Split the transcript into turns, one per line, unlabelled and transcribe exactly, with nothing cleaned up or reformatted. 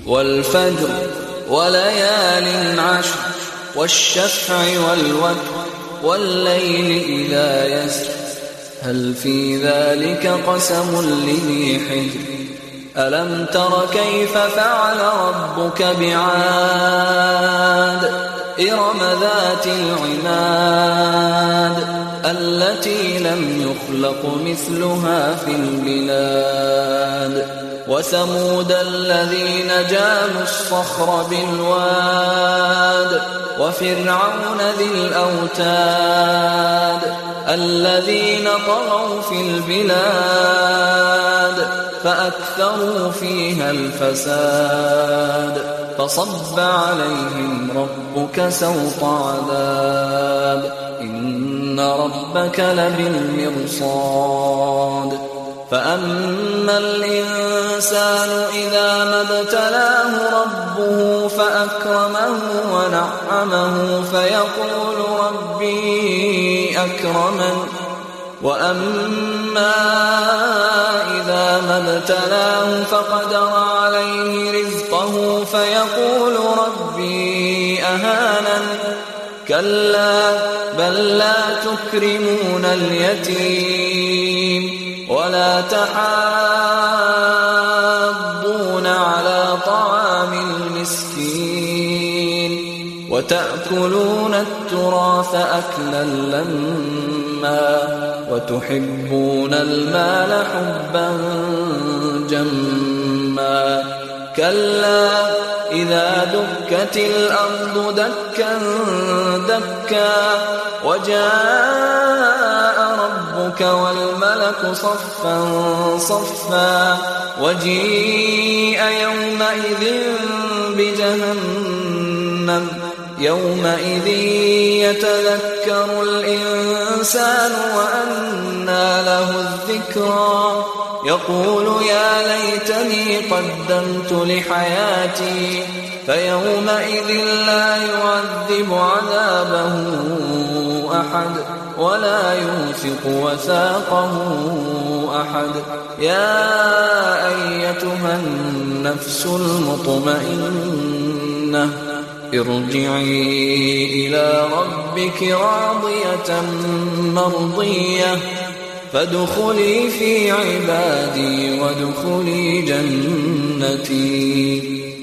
والفجر وليال عشر والشفع والوتر والليل إذا يسر هل في ذلك قسم لذي حجر ألم تر كيف فعل ربك بعاد إرم ذات العماد التي لم يخلق مثلها في البلاد وثمود الذين جابوا الصخر بالواد وفرعون ذي الأوتاد الذين طغوا في البلاد فأكثروا فيها الفساد فصب عليهم ربك سوط عذاب إن ربك لبالمرصاد فأما الإنسان إذا ما ابتلاه ربه فأكرمه ونعمه فيقول ربي أكرمن وأما إذا ما ابتلاه فقدر عليه رزقه فيقول ربي أهانن كلا بل لا تكرمون اليتيم ولا تحاضون على طعام المسكين وتأكلون التراث أكلا لما وتحبون المال حبا جما كلا إذا دكت الأرض دكا دكا وجاء ربك والملك صفا صفا وجيء يومئذ بجهنم يومئذ يتذكر الإنسان وأنى له الذكرى يقول يا ليتني قدمت لحياتي فيومئذ لا يعذب عذابه أحد ولا يوثق وثاقه أحد يا أيتها النفس المطمئنة ارجعي إلى ربك راضية مرضية فادخلي في عبادي وادخلي جنتي.